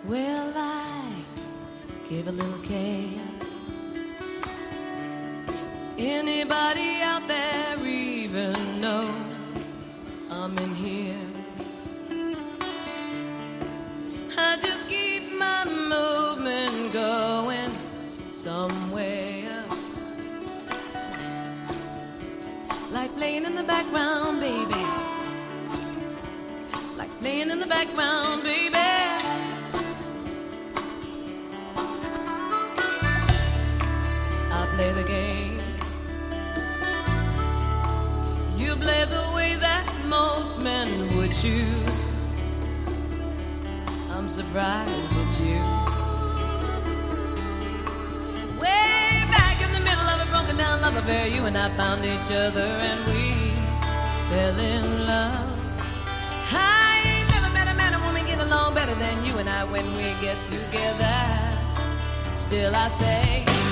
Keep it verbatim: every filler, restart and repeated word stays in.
Well, I give a little care. Does anybody out there even know I'm in here? I just keep my movement going somewhere, like playing in the background, baby. Like playing in the background, baby. I play the game. You play the way that most men would choose. I'm surprised at you. Way back in the middle of a broken down love affair, you and I found each other and we fell in love. I ain't never met a man and woman get along better than you and I when we get together. Still I say